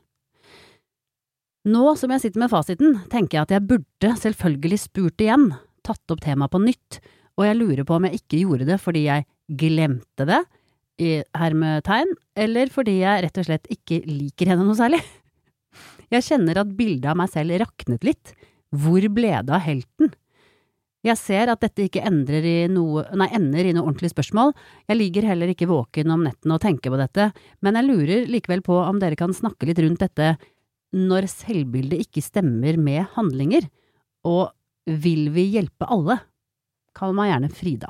Nå som jeg sitter med fasiten, tenker jeg at jeg burde selvfølgelig spurt igjen, tatt opp temaet på nytt, og jeg lurer på om jeg ikke gjorde det fordi jeg glemte det, i hermetegn, eller fordi jeg rett og slett ikke liker henne noe særlig. Jeg kjenner at bildet av meg selv raknet litt. Hvor ble det av helten? Jeg ser at dette ikke endrer i noe, nei, ender i noe ordentlig spørsmål. Jeg ligger heller ikke våken om netten og tenker på dette, men jeg lurer likevel på om dere kan snakke litt rundt dette når selvbildet ikke stemmer med handlinger, og vil vi hjelpe alle? Kall meg gjerne Frida.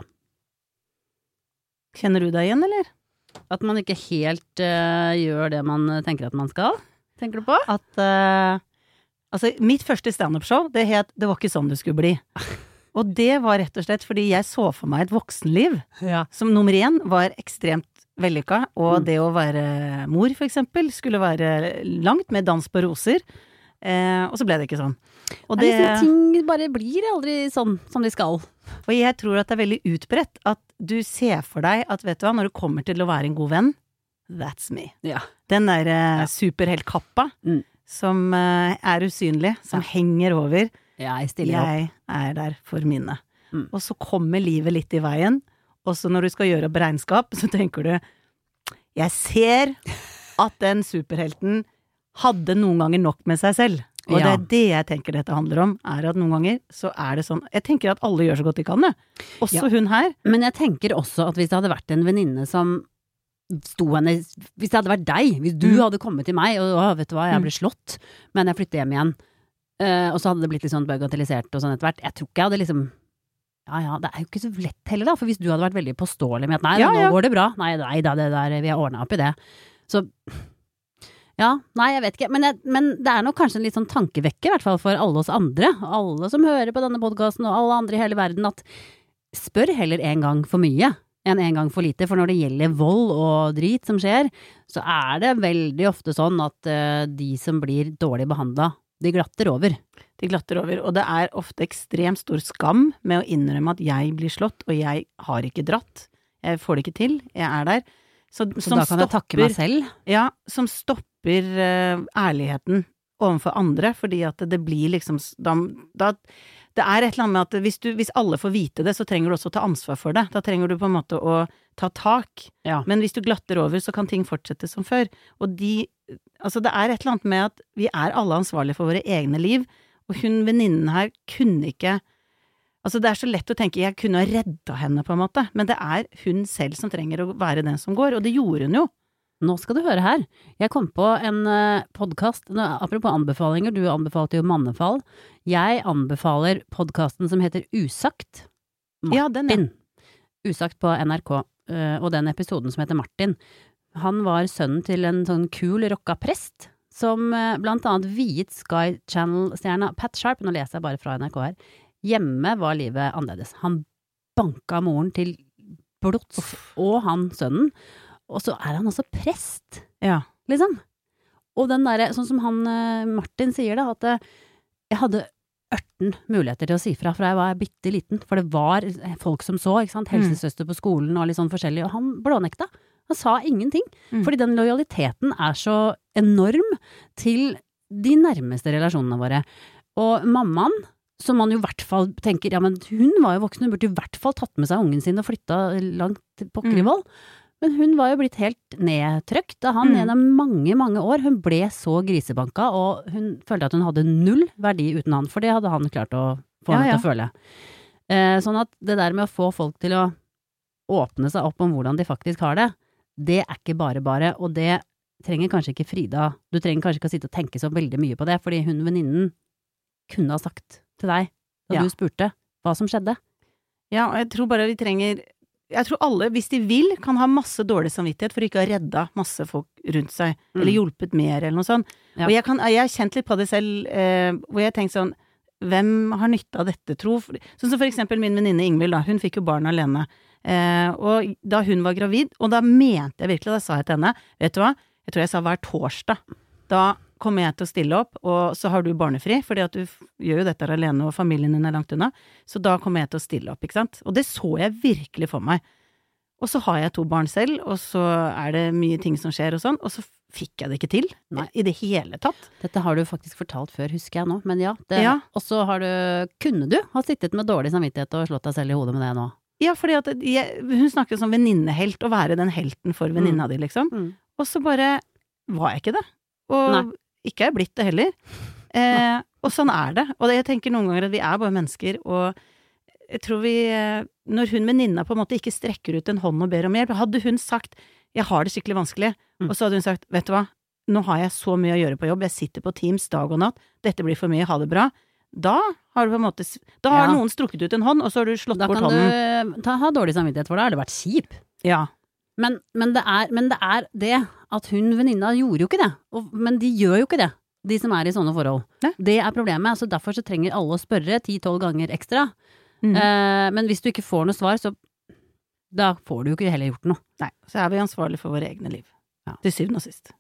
Kjenner du deg igjen, eller? At man ikke helt uh, gjør det man tenker at man skal, tenker du på? At, uh, altså, mitt første stand-up-show, det het Det var ikke sånn det skulle bli. Og det var rett og slett fordi jeg så for meg et voksenliv, ja. Som nummer én var ekstremt vellykka, og mm. det å være mor, for eksempel, skulle være langt med dans på roser, uh, og så ble det ikke sånn. Og det, det liksom, ting bare blir aldri sånn som de skal. Og jeg tror at det er veldig utbredt at du ser for deg at, vet du hva, når du kommer til å være en god venn, that's me. Ja. Den der uh, ja. superheltkappa mm. som uh, er usynlig, som ja. henger over. Jeg stiller opp. Jeg er der for mine. Mm. Og så kommer livet litt i veien, og så når du skal gjøre opp regnskap, så tenker du, jeg ser at den superhelten hadde noen ganger nok med seg selv. Og ja. det er det jeg tenker dette handler om, er at noen ganger så er det sånn, jeg tenker at alle gjør så godt de kan det, også ja. hun her. Men jeg tenker også at hvis det hadde vært en venninne som sto henne, hvis det hadde vært deg, hvis du mm. hadde kommet til meg, og å, vet du hva, jeg ble slått, men jeg flyttet hjem igjen, uh, og så hadde det blitt litt sånn bagatellisert og sånn etter hvert, jeg tror ikke jeg hadde liksom, ja ja, det er jo ikke så lett heller da, for hvis du hadde vært veldig påståelig med at nei, ja, nå ja. går det bra, nei, nei da, det der, vi har ordnet opp i det, så... Ja, nei, jeg vet ikke, men, jeg, men det er nok kanskje en litt sånn tankevekker, i hvert fall for alle oss andre, alle som hører på denne podcasten, og alle andre i hele verden, at spør heller en gang for mye enn en gang for lite, for når det gjelder vold og drit som skjer, så er det veldig ofte sånn at uh, de som blir dårlig behandlet, de glatter over. De glatter over, og det er ofte ekstremt stor skam med å innrømme at jeg blir slått, og jeg har ikke dratt, jeg får det ikke til, jeg er der. Så, så da kan stopper, jeg takke meg selv? Ja, som stopper uh, ærligheten overfor andre, fordi at det blir liksom, da, da, det er et eller annet med at hvis, du, hvis alle får vite det, så trenger du også å ta ansvar for det. Da trenger du på en måte å ta tak. Ja. Men hvis du glatter over, så kan ting fortsette som før. Og de, altså det er et eller annet med at vi er alle ansvarlige for våre egne liv, og hun venninnen her kunne ikke, altså det er så lett å tenke, jeg kunne ha reddet henne på en måte, men det er hun selv som trenger å være den som går, og det gjorde hun jo. Nå skal du høre her. Jeg kom på en uh, podcast, apropos anbefalinger, du anbefalte jo Mannefall. Jeg anbefaler podcasten som heter Usagt. Martin. Ja, den er. Usagt på N R K, uh, og den episoden som heter Martin. Han var sønnen til en sånn kul rocka prest, som uh, blant annet viet Sky Channel-stjerna Pat Sharp, nå leser jeg bare fra N R K her. Hjemme var livet annerledes. Han banka moren til blods, Uff. Og han sønnen. Og så er han også prest, ja. Liksom. Og den der, sånn som han, Martin sier da, at jeg hadde ørten muligheter til å si fra, for jeg var bitte liten, for det var folk som så, ikke sant, helsesøster på skolen og litt sånn forskjellig, og han blånekta. Han sa ingenting, mm. fordi den lojaliteten er så enorm til de nærmeste relasjonene våre. Og mammaen, som man jo i hvert fall tenker, ja, men hun var jo voksen, hun burde i hvert fall tatt med seg ungen sin og flytta langt på Krivoll. Mm. Men hun var jo blitt helt nedtrykt da han mm. gjennom mange, mange år, hun ble så grisebanka, og hun følte at hun hadde null verdi uten han, for det hadde han klart å få ja, henne ja. til å føle. Eh, sånn at det der med å få folk til å åpne seg opp om hvordan de faktisk har det, det er ikke bare bare, og det trenger kanskje ikke Frida, du trenger kanskje ikke å sitte og tenke så veldig mye på det, fordi hun venninnen kunne ha sagt til deg, da ja. Du spurte hva som skjedde. Ja, og jeg tror bare vi trenger jeg tror alle, hvis de vil, kan ha masse dårlig samvittighet for ikke å ha redda masse folk rundt seg, mm. eller hjulpet mer, eller noe sånt. Ja. Og jeg, kan, jeg har kjent litt på det selv, eh, hvor jeg tenkte sånn, hvem har nytte av dette, tro? Sånn som for eksempel min venninne Ingvild da, hun fikk jo barn alene. Eh, og da hun var gravid, og da mente jeg virkelig, da sa jeg til henne, vet du hva, jeg tror jeg sa hver torsdag, da kommer jeg til å stille opp, og så har du barnefri, fordi at du gjør jo dette alene, og familien din er langt unna, så da kommer jeg til å stille opp, ikke sant? Og det så jeg virkelig for meg. Og så har jeg to barn selv, og så er det mye ting som skjer og sånn, og så fikk jeg det ikke til, Nei. I det hele tatt. Dette har du faktisk fortalt før, husker jeg nå, men ja, det, ja. Og så har du, kunne du ha sittet med dårlig samvittighet og slått deg selv i hodet med det nå? Ja, fordi at jeg, hun snakker som venninnehelt, å være den helten for venninna mm. di, liksom. Mm. Og så bare var jeg ikke det. Og Nei. Ikke er jeg blitt det heller. Eh, og sånn er det. Og det, jeg tenker noen ganger at vi er bare mennesker, og jeg tror vi, når hun venninna på en måte ikke strekker ut en hånd og ber om hjelp, hadde hun sagt, jeg har det skikkelig vanskelig, mm. og så hadde hun sagt, vet du hva, nå har jeg så mye å gjøre på jobb, jeg sitter på Teams dag og natt, dette blir for mye, ha det bra. Da har du på en måte, da har ja. Noen strukket ut en hånd, og så har du slått da bort hånden. Da kan du ta, ha dårlig samvittighet for det, har det vært kjip. Ja. Men, men, det er, men det er det at hun venninna gjorde jo ikke det, og, men de gjør jo ikke det, de som er i sånne forhold. Ne? Det er problemet, så derfor så trenger alle å spørre ti tolv ganger ekstra. Mm. Eh, men hvis du ikke får noe svar, så da får du jo ikke heller gjort noe. Nei, så er vi ansvarlige for våre egne liv. Ja. Til syvende og sist.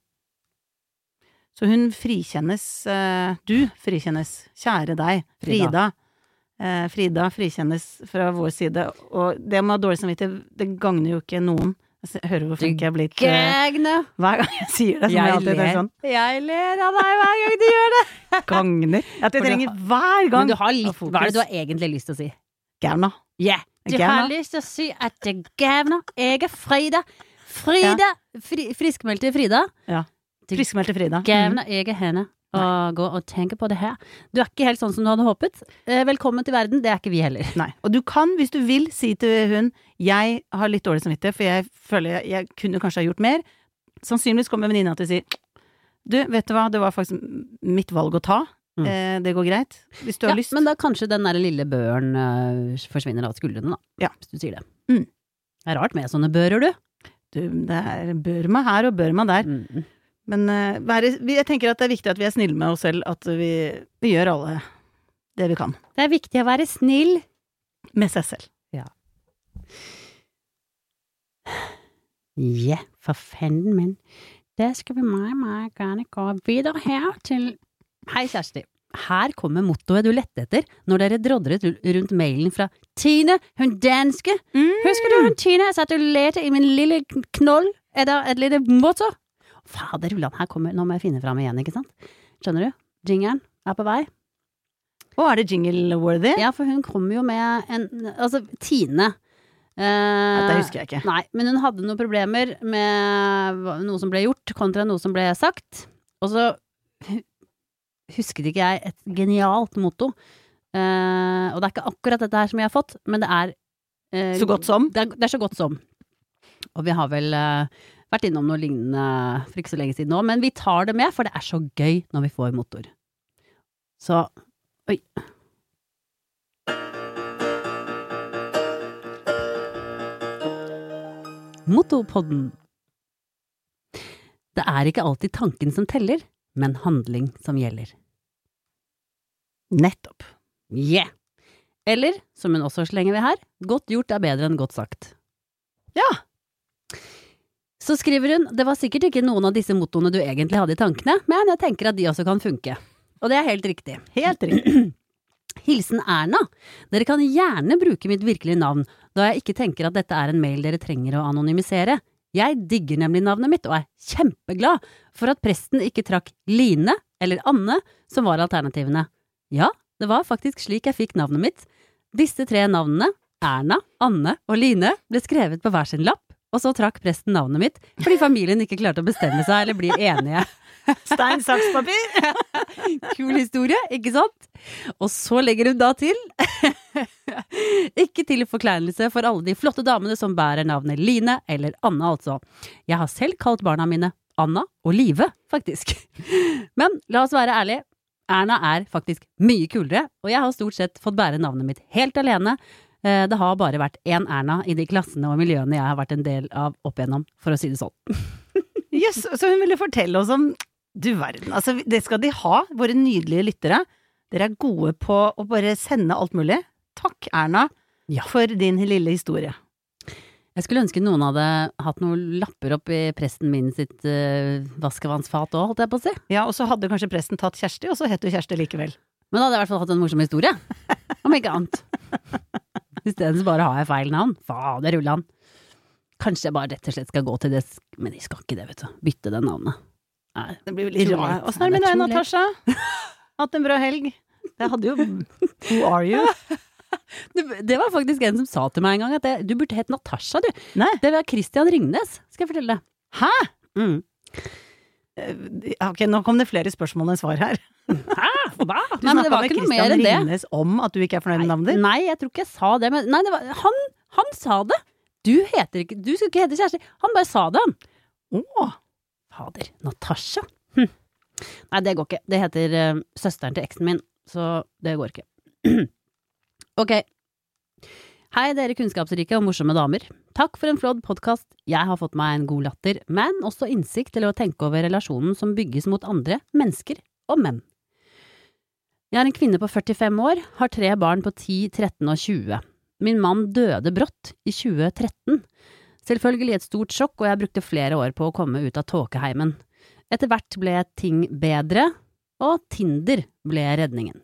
Så hun frikjennes, eh, du frikjennes, kjære deg, Frida. Frida, eh, Frida frikjennes fra vår side, og det med å ha dårlig samvittighet, det gagner jo ikke noen. Jeg hører hvor flink jeg er blitt. Gagne! Hver gang jeg sier det, som jeg, jeg alltid er sånn. Jeg ler av deg hver gang du gjør det. Gagner. At jeg trenger hver gang. Men du har litt, hva er det du har egentlig lyst til å si? Gavna. Ja, yeah. du Gavna. Har lyst til å si at det gavna. Jeg er Frida. Frida. Ja. Fri, friskmeldte Frida. Ja. Friskmeldte Frida. Gavna, jeg er henne. Og gå og tenke på det her. Du er ikke helt sånn som du hadde håpet. Eh, velkommen til verden, det er ikke vi heller. Nei, og du kan, hvis du vil, si til hun, jeg har litt dårlig samvittighet, for jeg føler jeg, jeg kunne kanskje ha gjort mer. Sannsynligvis kommer venninna til å si, du, vet du hva, det var faktisk mitt valg å ta. Mm. Eh, det går greit, hvis du har ja, lyst. Men da kanskje den der lille børen uh, forsvinner av skuldrene da, ja. Hvis du sier det. Mm. Det er rart med sånne bører, du. Du, det er Burma her og Burma der. Mm. Men uh, være, jeg tenker at det er viktig at vi er snille med oss selv, at vi, vi gjør alle det vi kan. Det er viktig å være snill. Med seg selv. Ja. Ja, for fanden, men da skal vi meget, meget gerne gå videre her til... Hei, Kjersti. Her kommer mottoet du lette etter når dere drodret rundt mailen fra Tine, hun danske. Mm. Husker du hun Tine? Jeg satt og lette i min lille knoll. Er det et lite motto? Fader, Ulland, her kommer, nå må jeg finne frem igjen, ikke sant? Skjønner du? Jingeren er på vei. Å, er det jingle-worthy? Ja, for hun kom jo med en, altså Tine. Eh, Det husker jeg ikke. Nei, men hun hadde noen problemer med noe som ble gjort, kontra noe som ble sagt. Og så husket ikke jeg et genialt motto. Eh, og det er ikke akkurat dette her som jeg har fått, men det er eh, Så godt som? Det er, det er så godt som. Og vi har vel eh, vært innom noe lignende for ikke så lenge siden nå, men vi tar det med, for det er så gøy når vi får motor. Så, oi. Motopodden. Det er ikke alltid tanken som teller, men handling som gjelder. Nettopp. Yeah! Eller, som hun også slenger ved her, godt gjort er bedre enn godt sagt. Ja. Så skriver hun, det var sikkert ikke noen av disse mottoene du egentlig hadde i tankene, men jeg tenker at de også kan funke. Og det er helt riktig. Helt riktig. Hilsen Erna. Dere kan gjerne bruke mitt virkelige navn, da jeg ikke tenker at dette er en mail dere trenger å anonymisere. Jeg digger nemlig navnet mitt, og er kjempeglad for at presten ikke trakk Line eller Anne, som var alternativene. Ja, det var faktisk slik jeg fikk navnet mitt. Disse tre navnene, Erna, Anne og Line, ble skrevet på hver sin lapp, og så trakk presten navnet mitt, fordi familien ikke klarte å bestemme seg eller bli enige. Stein, saks, papir. Kul historie, ikke sant? Og så legger hun da til ikke til forkleinelse for alle de flotte damene som bærer navnet Line eller Anna altså. Jeg har selv kalt barna mine Anna og Live, faktisk. Men la oss være ærlige, Erna er faktisk mye kulere, og jeg har stort sett fått bære navnet mitt helt alene. Det har bare vært én Erna i de klassene og miljøene jeg har vært en del av opp igjennom, for å si det sånn. Yes, så hun ville fortelle oss om du verden, altså det skal de ha, våre nydelige lyttere. Dere er gode på å bare sende alt mulig. Takk, Erna, ja. For din lille historie. Jeg skulle ønske noen hadde hatt noen lapper opp i presten min sitt uh, vaskevannsfat også, holdt jeg på å si. Ja, og så hadde kanskje presten tatt Kjersti, og så het du Kjersti likevel. Men da hadde jeg i hvert fall hatt en morsom historie. Om ikke annet. I stedet så bare har jeg feil navn. Fader, rullan. Kanskje jeg bare rett og slett skal gå til det, men jeg skal ikke det, vet du. Bytte den navnet. Nei, det blir veldig rart. Åssen er det med deg, Natasha? Hatt en bra helg? Det hadde jo Who are you? Det, det var faktisk en som sa til meg en gang at det, du burde hett Natasha, du. Nei. Det var Christian Ringnes, skal jeg fortelle deg. Hæ? Mm. Ok, nå kom det flere spørsmål enn svar her. Hæ? Hva? Du Nei, men det snakket var med ikke noe Christian mer enn det. Ringnes om at du ikke er fornøyd med navnet ditt? Nei, jeg tror ikke jeg sa det, men nei, det var, han, han sa det. Du heter ikke, du skal ikke hete Kjersti. Han bare sa det, han. Åh. Fader, Natasha. Hm. Nei, det går ikke. Det heter uh, søsteren til eksen min, så det går ikke. Ok. Hei dere kunnskapsrike og morsomme damer. Takk for en flott podcast. Jeg har fått meg en god latter, men også innsikt til å tenke over relasjonen som bygges mot andre mennesker og menn. Jeg er en kvinne på førtifem år, har tre barn på ti, tretten og tjue. Min mann døde brått i tjue tretten. Selvfølgelig et stort sjokk, og jeg brukte flere år på å komme ut av tåkeheimen. Etter hvert ble ting bedre, og Tinder ble redningen.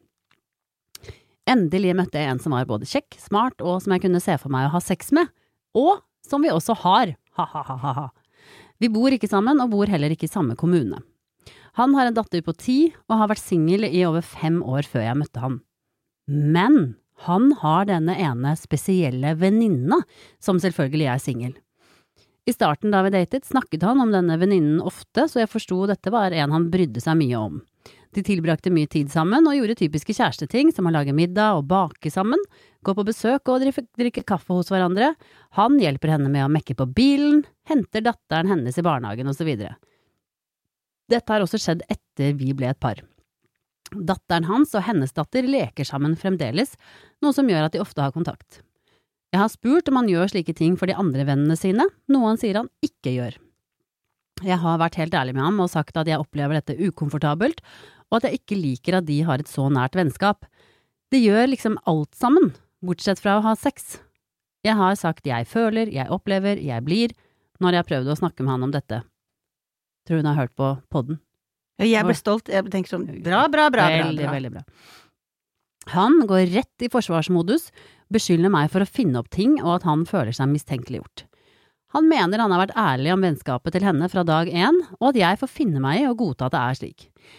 Endelig møtte jeg en som var både kjekk, smart og som jeg kunne se for meg å ha sex med, og som vi også har, ha-ha-ha-ha. Vi bor ikke sammen og bor heller ikke i samme kommune. Han har en datter på ti og har vært singel i over fem år før jeg møtte han. Men han har denne ene spesielle venninna, som selvfølgelig er singel. I starten da vi datet snakket han om denne venninnen ofte, så jeg forstod dette var en han brydde seg mye om. De tilbrakte mye tid sammen og gjorde typiske kjæresteting som å lage middag og bake sammen, gå på besøk og drikke, drikke kaffe hos hverandre. Han hjelper henne med å mekke på bilen, henter datteren hennes i barnehagen og så videre. Dette har også skjedd etter vi ble et par. Datteren hans og hennes datter leker sammen fremdeles, noe som gjør at de ofte har kontakt. Jeg har spurt om han gjør slike ting for de andre vennene sine, noe han sier han ikke gjør. Jeg har vært helt ærlig med ham og sagt at jeg opplever dette ukomfortabelt, og at jeg ikke liker at de har et så nært vennskap. De gjør liksom alt sammen, bortsett fra å ha sex. Jeg har sagt jeg føler, jeg opplever, jeg blir, når jeg har prøvd å snakke med han om dette. Tror hun har hørt på podden. Ja, jeg ble stolt, jeg tenker sånn, bra, bra, bra, bra, Veldig, bra. veldig bra. Han går rett i forsvarsmodus, beskylder meg for å finne opp ting og at han føler seg mistenkeliggjort. Han mener han har vært ærlig om vennskapet til henne fra dag én, og at jeg får finne meg i å godta at det er slik.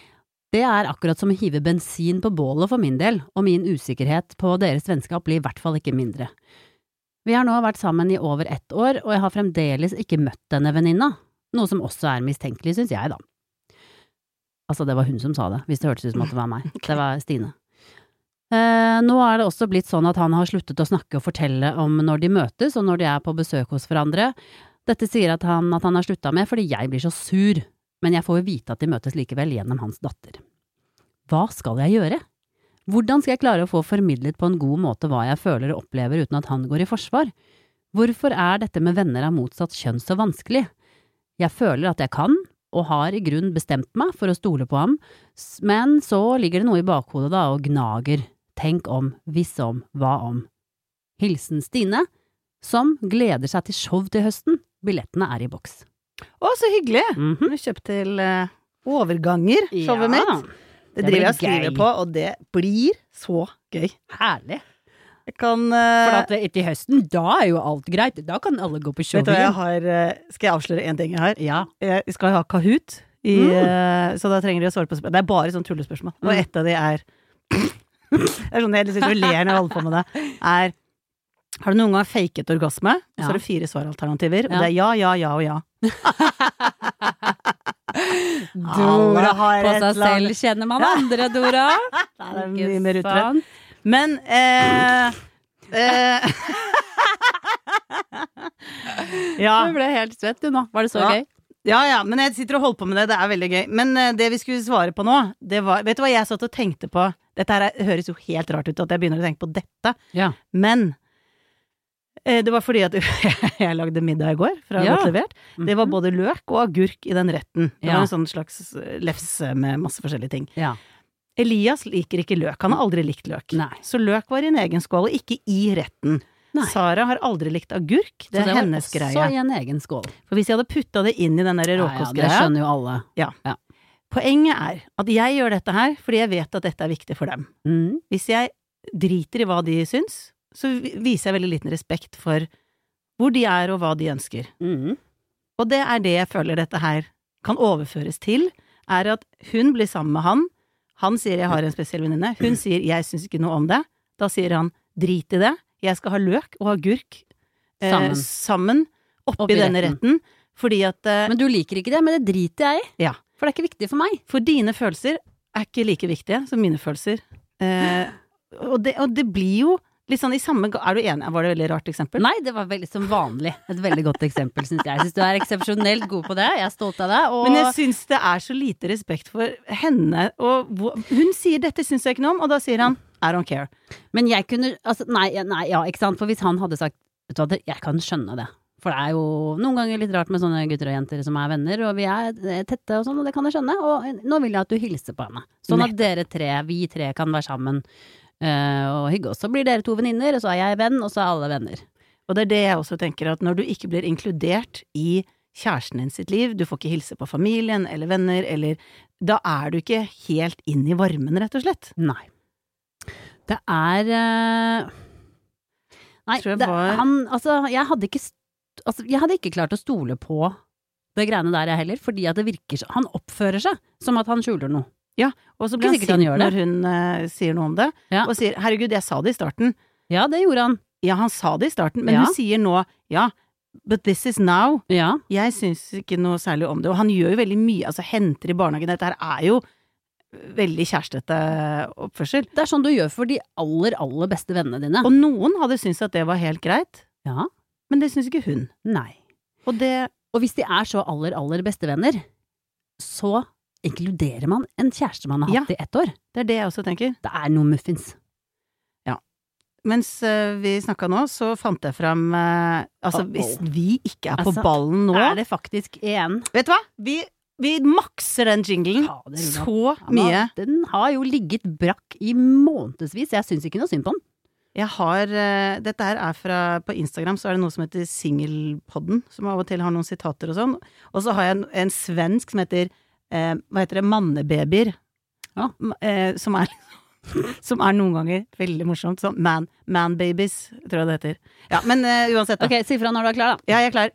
Det er akkurat som å hive bensin på bålet for min del, og min usikkerhet på deres vennskap blir i hvert fall ikke mindre. Vi har nå vært sammen i over ett år, og jeg har fremdeles ikke møtt denne venninna, noe som også er mistenkelig, synes jeg da. Altså, det var hun som sa det, hvis det hørtes ut som at det var meg. Det var Stine. Eh, nå er det også blitt sånn at han har sluttet å snakke og fortelle om når de møtes, og når de er på besøk hos hverandre. Dette sier at han, at han har sluttet med fordi jeg blir så sur, men jeg får jo vite at de møtes likevel gjennom hans datter. Hva skal jeg gjøre? Hvordan skal jeg klare å få formidlet på en god måte hva jeg føler og opplever uten at han går i forsvar? Hvorfor er dette med venner av motsatt kjønn så vanskelig? Jeg føler at jeg kan, og har i grunn bestemt meg for å stole på ham, men så ligger det noe i bakhodet da og gnager. Tenk om, hvis om, hva om. Hilsen Stine, som gleder seg til show til høsten. Billettene er i boks. Å, så hyggelig! Mhm. Du har kjøpt til uh, overganger, showet Ja, mitt. Det det driver blir jeg og skriver gøy. på, og det blir så gøy. Herlig. Jeg kan uh, For at etter høsten, da er jo alt greit. Da kan alle gå på show Vet du hva jeg igjen. har uh, Skal jeg avsløre en ting jeg har? Ja. Jeg skal ha Kahoot, i, Mm. uh, så da trenger de å svare på spørsmål. Det er bare sånn tullespørsmål. Og Mm. ett av de er Det er sånn jeg sitter og ler når jeg holder på med det. Er Har du noen gang faket orgasme? Og Ja. så er det fire svaralternativer, og Ja. det er ja, ja, ja og ja. Dora Alle har på et seg eller annet. selv kjenner man andre, Dora. Nei, det er Ikke mye mer utbredt. sant? Men eh, eh, Ja. Du ble helt svett du nå. Var det så Ja. gøy? Ja, ja, men jeg sitter og holder på med det, det er veldig gøy. Men eh, det vi skulle svare på nå, det var, vet du hva jeg satt og tenkte på? Dette her er, høres jo helt rart ut at jeg begynner å tenke på dette, Ja. men eh, det var fordi at jeg lagde middag i går, fra Ja. Godt levert. Det var både løk og agurk i den retten. Det Ja. var en sånn slags lefse med masse forskjellige ting. Ja. Elias liker ikke løk, han har aldri likt løk. Nei. Så løk var i en egen skål, og ikke i retten. Nei. Sara har aldri likt agurk, det Så er det var hennes også greie. i en egen skål. For hvis jeg hadde putta det inn i den der Ja, ja, det råkostgreia, skjønner jo alle. poenget er at jeg gjør dette her fordi jeg vet at dette er viktig for dem. Mm. Hvis jeg driter i hva de syns, så viser jeg veldig liten respekt for hvor de er og hva de ønsker. Mm. Og det er det jeg føler dette her kan overføres til, er at hun blir sammen med han, han sier jeg har en spesiell venninne, hun sier jeg syns ikke noe om det, da sier han drit i det, jeg skal ha løk og agurk eh, Sammen. sammen oppi, Oppi denne retten. retten, fordi at eh, Men du liker ikke det, men det driter jeg i. Ja. For det er ikke viktig for meg. For dine følelser er ikke like viktige som mine følelser. Eh, og, det, og det blir jo litt sånn i samme ga- Er du enig? Var det et veldig rart eksempel? Nei, det var veldig som vanlig. Et veldig godt eksempel, synes jeg. Jeg synes du er eksepsjonelt god på det. Jeg er stolt av deg. Og Men jeg syns det er så lite respekt for henne, og hvor, hun sier 'dette syns jeg ikke noe om', og da sier han 'I don't care'. Men jeg kunne altså, nei, nei, ja, ikke sant. For hvis han hadde sagt vet du hva, det- jeg kan skjønne det. For det er jo noen ganger litt rart med sånne gutter og jenter som er venner, og vi er eh, tette og sånn, og det kan jeg skjønne. Og eh, nå vil jeg at du hilser på henne. Sånn at dere tre, vi tre, kan være sammen eh, og hygge oss. Så blir dere to venninner, og så er jeg venn, og så er alle venner. Og det er det jeg også tenker, at når du ikke blir inkludert i kjæresten din sitt liv, du får ikke hilse på familien eller venner, eller da er du ikke helt inn i varmen, rett og slett. Nei. Det er eh, Nei, Tror jeg det, var- han Altså, jeg hadde ikke st- Altså, jeg hadde ikke klart å stole på det greiene der, jeg heller, fordi at det virker så Han oppfører seg som at han skjuler noe. Og så Ikke blir han sikkert han sint gjør det. når hun eh, sier noe om det, Ja. og sier 'herregud, jeg sa det i starten'. Ja, det gjorde han. Ja, han sa det i starten, men Ja. hun sier nå 'ja, but this is now'. Ja. Jeg syns ikke noe særlig om det, og han gjør jo veldig mye, altså henter i barnehagen, dette her er jo veldig kjærestete oppførsel. Det er sånn du gjør for de aller, aller beste vennene dine. Og noen hadde syntes at det var helt greit, Ja. men det syns ikke hun. Nei. Og det Og hvis de er så aller, aller beste venner, så inkluderer man en kjæreste man har Ja. hatt i ett år. Det er det jeg også tenker. Det er noe muffins. Mens uh, vi snakka nå, så fant jeg fram uh, Altså, Uh-oh. hvis vi ikke er på Altså, ballen nå Er det faktisk en Vet du hva? Vi, vi makser den jinglen Fader, så Ja, mye. Den har jo ligget brakk i månedsvis. Jeg syns ikke noe synd på den. Jeg har uh, Dette her er fra På Instagram så er det noe som heter Singelpodden, som av og til har noen sitater og sånn. Og så har jeg en, en svensk som heter uh, Hva heter det? Mannebabyer. Ja. Uh, som er Som er noen ganger veldig morsomt. Sånn man, man babies, tror jeg det heter. Ja, men uh, uansett, da. Ok, si fra når du er klar, da. Ja, jeg er klar.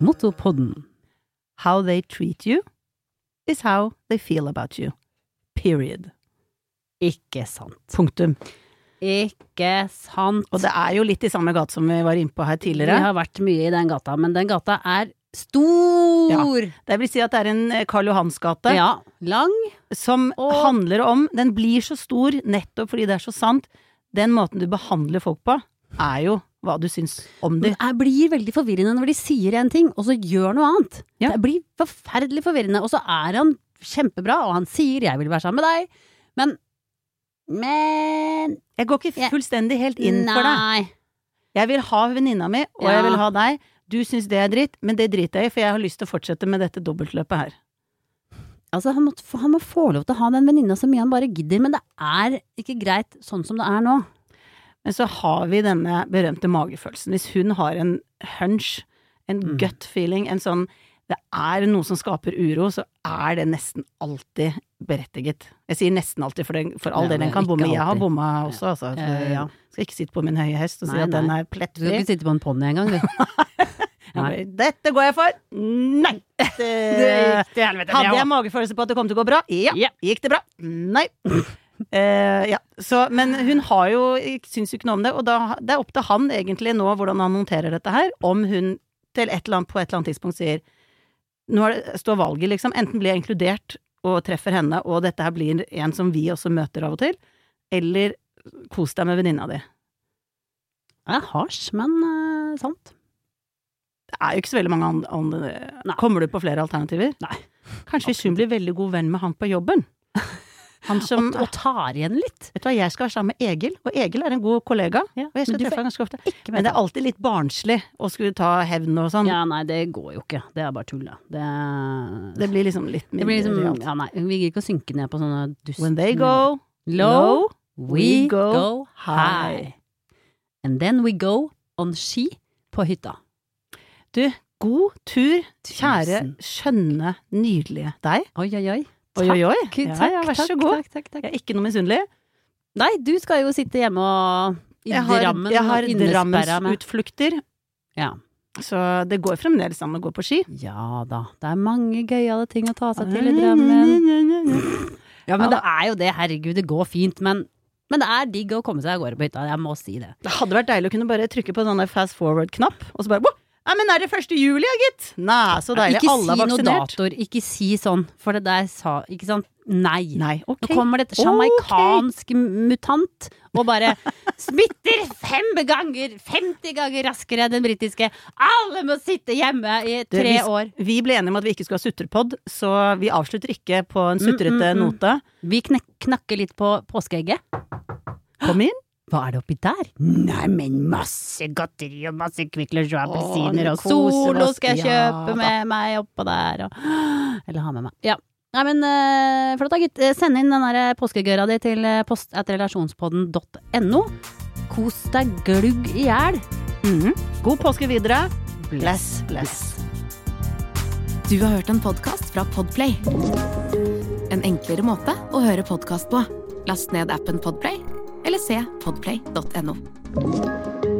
Mottopodden. How they treat you is how they feel about you. Period. Ikke sant. Punktum. Ikke sant. Og det er jo litt i samme gate som vi var inne på her tidligere. Vi har vært mye i den gata, men den gata er stor! Ja, det vil si at det er en Karl Johans gate. Ja, lang. Som og... handler om, den blir så stor nettopp fordi det er så sant. Den måten du behandler folk på, er jo hva du syns om dem. Det blir veldig forvirrende når de sier en ting, og så gjør noe annet. Ja. Det blir forferdelig forvirrende, og så er han kjempebra, og han sier 'jeg vil være sammen med deg', men Men jeg går ikke fullstendig helt inn nei. for det. Jeg vil ha venninna mi, og ja. jeg vil ha deg. Du syns det er dritt, men det driter jeg i, for jeg har lyst til å fortsette med dette dobbeltløpet her. Altså, han må, han må få lov til å ha den venninna så mye han bare gidder, men det er ikke greit sånn som det er nå. Men så har vi denne berømte magefølelsen. Hvis hun har en hunch, en mm. gut feeling, en sånn det er noe som skaper uro, så er det nesten alltid berettiget. Jeg sier nesten alltid, for, det, for all del, den kan bomme. Jeg har bomma også, altså. Ja. Ja. Skal ikke sitte på min høye hest og si nei, at nei. den er plettfri. Du skal ikke sitte på en ponni en gang, du. Nei. Dette går jeg for! Nei! Det, det gikk til helvete. Hadde jeg magefølelse på at det kom til å gå bra? Ja. ja. Gikk det bra? Nei. Uh, ja, så, men hun har jo syns jo ikke noe om det, og da, det er opp til han egentlig nå hvordan han håndterer dette her, om hun til et eller annet, på et eller annet tidspunkt sier nå er det, står valget liksom, enten blir jeg inkludert og treffer henne, og dette her blir en som vi også møter av og til, eller kos deg med venninna di. Det er hardt, men uh, sant. Det er jo ikke så veldig mange andre, andre. Kommer du på flere alternativer? Nei. Kanskje hvis hun blir veldig god venn med han på jobben? Han som, og, og tar igjen litt. Vet du hva, jeg skal være sammen med Egil, og Egil er en god kollega, ja, og jeg skal treffe han ganske ofte. Men det er alltid litt barnslig å skulle ta hevn og sånn. Ja, nei, det går jo ikke. Det er bare tull, da. Det, det blir liksom litt mindre. Det blir liksom, ja, nei, vi gir ikke å synke ned på sånne dust. When they go low, we go, go high. And then we go on ski på hytta. Du, god tur, kjære, skjønne, nydelige deg. Oi, oi, oi. Oi, oi, oi. Takk, ja, ja, vær så god. Takk, takk, takk. Jeg er ikke noe misunnelig. Nei, du skal jo sitte hjemme og i jeg har, Drammen. Jeg har Drammensutflukter. Ja. Så det går fremdeles an å gå på ski. Ja da, det er mange gøyale ting å ta seg til i Drammen. Ja, men det er jo det, herregud, det går fint, men, men det er digg å komme seg av gårde på hytta, jeg må si det. Det hadde vært deilig å kunne bare trykke på en sånn fast forward-knapp, og så bare, wow! Nei, men er det første juli, ja, gitt? Nei, så deilig, ikke alle er vaksinert. Ikke si noe dator, ikke si sånn, for det der sa, ikke sant, nei. Nei, ok. Nå kommer dette jamaikansk okay. mutant, og bare smitter fem ganger, femti ganger raskere enn den britiske. Alle må sitte hjemme i tre det, vi, år. Vi ble enige om at vi ikke skulle ha sutrepodd, så vi avslutter ikke på en sutrete mm, mm, mm. note. Vi knek, knakker litt på påskeegget. Kom inn. Hva er det oppi der? Nei, men masse godteri og masse kvikler og appelsiner og solo skal jeg kjøpe ja, med meg oppå der. Og, eller ha med meg. Ja. Nei, men uh, flott da, gitt. Send inn den der påskegøra di til post at relasjonspodden punktum no. Kos deg glugg i hjel. Mm-hmm. God påske videre. Bless, bless. Du har hørt en podcast fra Podplay. En enklere måte å høre podcast på. Last ned appen Podplay, eller se podplay punktum no.